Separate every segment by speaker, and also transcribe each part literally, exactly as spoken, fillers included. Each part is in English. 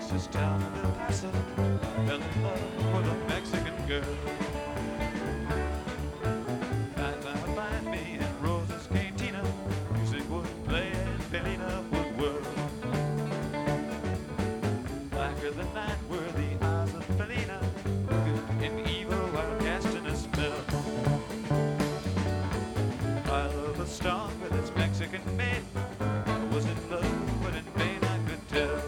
Speaker 1: Texas town of El Paso. Fell in love with a Mexican girl. Nightline would find me in Rosa's Cantina. Music would play and Felina would whirl. Blacker than night were the eyes of Felina, good and evil while casting a spell. I love a song with its Mexican maid. I was in love, but in vain I could tell.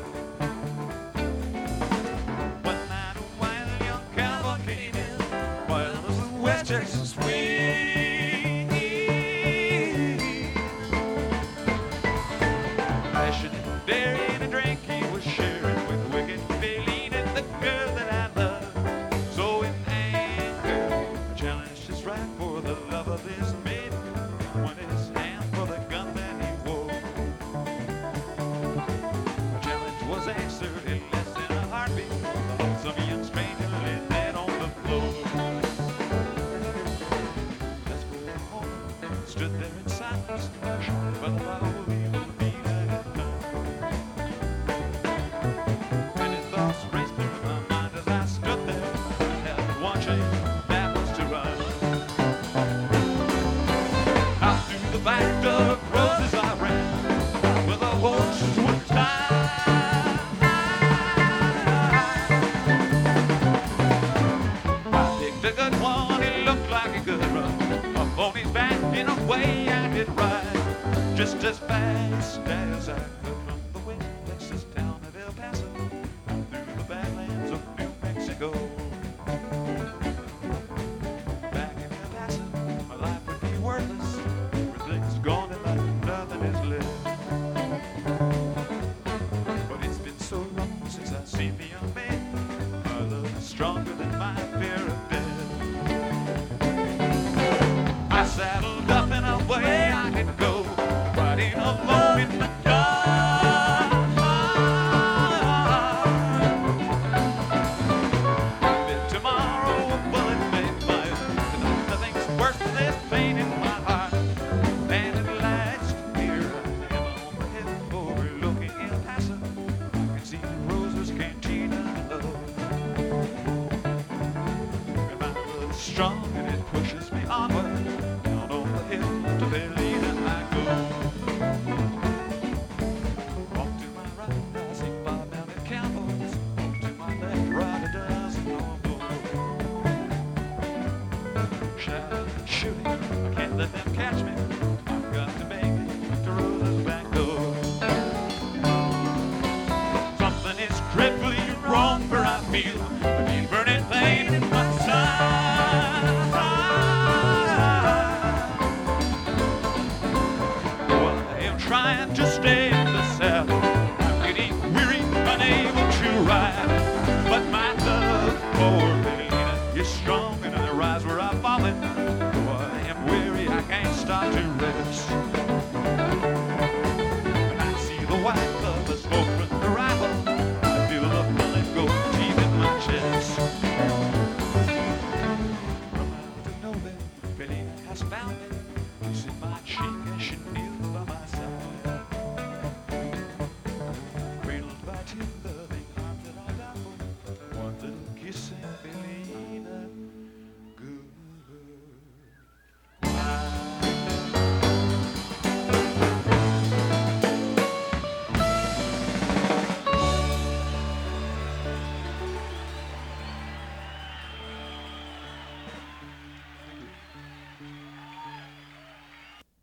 Speaker 1: One night a wild young cowboy came in, wild as the West Texas wind. Passionate, daring, and drink he was sharing with wicked Felina, the girl that I love. So in anger, I challenged his right for the love of his maid. Won his hand for the gun that he wore. My challenge was answered in less than a heartbeat. Some young stranger lay dead on the floor. That's where home stood there in silence, shocked by the thought of evil deed I had done. Many thoughts raced through my mind as I stood there, had one chance, that was to run. Out through the back door of Roses I ran, where the horses would tie. I picked a good one, it looked like a good run. Up on his back in a way I could ride, just as fast as I could from the wind, Texas town of El Paso, out through the badlands of New Mexico. Back in El Paso, my life would be worthless. Everything's gone and like nothing is left. But it's been so long since I've seen the young man. My love is stronger than my fear of death. I saddled up and away I could go, riding alone in the dark. Then tomorrow a bullet may fire, and nothing's worse than this pain in my heart. And at last, here I am on the hill overlooking El Paso. I can see Rosa's Cantina below. And my love is strong and it pushes me onward. Down on the hill to Felina I go. Walk to my right, I see five mounted cowboys. Walk to my left, ride a dozen or more. Shouting and shooting, I can't let them catch me. I've got to make it to Rosa's back door. Something is dreadfully wrong, for I feel